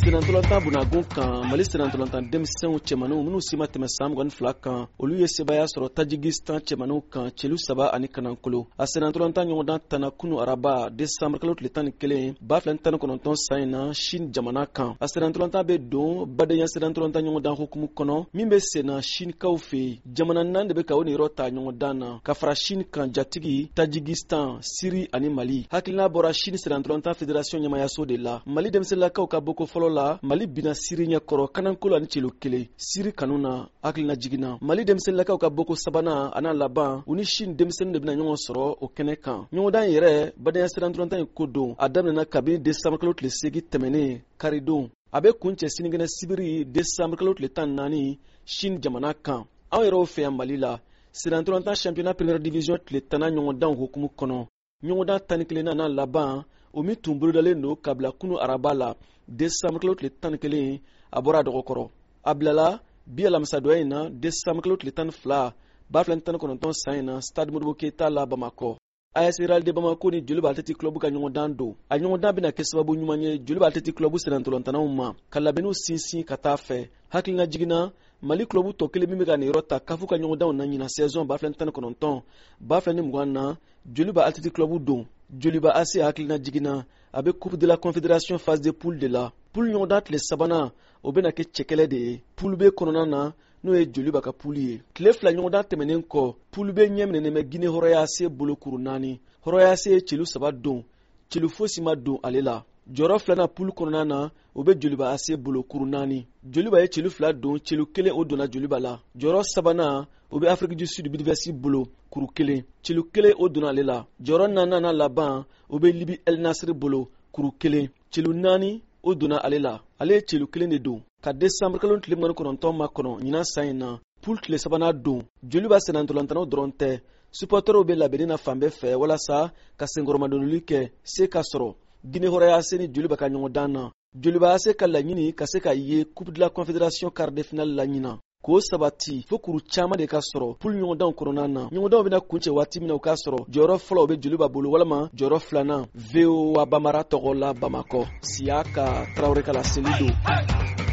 Senatolanta bunagun kan Mali senatolanta denmisɛnw cɛmanninw minnu si ma tɛmɛ san 22 kan olu ye sebaya sɔrɔ Tajikistan cɛmanninw kan celu 3 ani kanankolo. A senatolanta ɲɔgɔndan tana kunu araba décembre kalo tile 11 2019 san in na Chine jamana kan. A senatolanta bɛ don badenya senatolanta ɲɔgɔndan hukumu kɔnɔ min bɛ senna Chinekaw fɛ jamana 4 de bɛ ka o ni yɔrɔ ta ɲɔgɔndan na ka fara Chine kan jatigi Tajikistan, Syrie ani Mali. Hakilina bɔra Chine senatolanta fédération ɲɛmayaso de la. Mali denmisɛnninlakaw ka boko fɔlɔ la Mali bina Syrie ɲɛkɔrɔ kanankolo ani celu 1 Syrie kanu na hakilina jiginna. Mali denmisɛnninlakaw ka boko sabanan ana laban u ni Chine denmisɛnnin de bina ɲɔgɔn sɔrɔ o kɛnɛ kan. ɲɔgɔndan yɛrɛ badenya senatolanta in ko don a daminɛna kabini décembre kalo tile 8 tɛmɛnen karidon. A bɛ kuncɛ sinikɛnɛ sibiri décembre kalo tile 14 Chine jamana kan. Anw yɛrɛw fɛ yan Mali la senatolanta championnat première division tile 10 ɲɔgɔndan hukumu kɔnɔ. ɲɔgɔndan 11 ana laban o min tun bolodalen don ka bila kunu araba la décembre kalo tile 11 a bɔra a dɔgɔkɔrɔ. A bilala bi alamisadonya in na décembre kalo tile 12 2019 san in na stade Modibo Keita la Bamakɔ. AS Real de Bamako ni Joliba Athletic Club ka ɲɔgɔndan don. A ɲɔgɔndan bɛna kɛ sababu ɲuman ye Joliba Athletic Club senatolantanaw ma ka labɛnniw sinsin ka taa fɛ. Hakilina jiginna Mali club tɔ kelen min bɛ ka nin yɔrɔ ta kafu ka ɲɔgɔndanw na ɲina saison 2019 2020 na Joliba Athletic Club don. Joliba AC hakilina jiginna a bɛ Coupe de la Confédération phase de poule de la. Poule ɲɔgɔndan tile sabanan o bɛna kɛ cɛkɛlɛ de ye. Poule B kɔnɔna na n'o ye Joliba ka poule ye. Tile fila ɲɔgɔndan tɛmɛnen kɔ poule B ɲɛminɛnen bɛ Guinée Horoya AC bolo kuru 4. Horoya AC ye celu 3 don. Celu fosi ma don ale la. Jɔyɔrɔ filanan poule kɔnɔna na o bɛ Joliba AC bolo kuru 4. Joliba ye celu 2 don, celu 1 o donna Joliba la. Jɔyɔrɔ sabanan o bɛ Afrique du Sud Bidivesi bolo kuru 1. Celu 1 o donna ale la. Jɔyɔrɔ naaninan laban o bɛ Libi El Nasri bolo kuru 1. Celu 4 o donna ale la. Ale ye celu 1 de don. Ka décembre kalo tile 19 ma kɔnɔ ɲinan san in na poule tile sabanan don. Joliba senatolantanaw dɔrɔn tɛ supporters bɛ labɛnni na fan bɛɛ fɛ walasa ka senkɔrɔmadonoli kɛ se ka sɔrɔ Guinée Horoya AC ni Joliba ka ɲɔgɔndan na. Joliba AC ka laɲini ka se ka ye Coupe de la Confédération quart de finale la ɲinan. K'o sabati fo kuru caman de ka sɔrɔ poule ɲɔgɔndanw kɔnɔna na. ɲɔgɔndanw bɛna kuncɛ waati min na u k'a sɔrɔ jɔyɔrɔ fɔlɔ bɛ Joliba bolo walama jɔyɔrɔ filanan VOA Bamara tɔgɔ la Bamakɔ. Siyaka Traoré ka laseli don.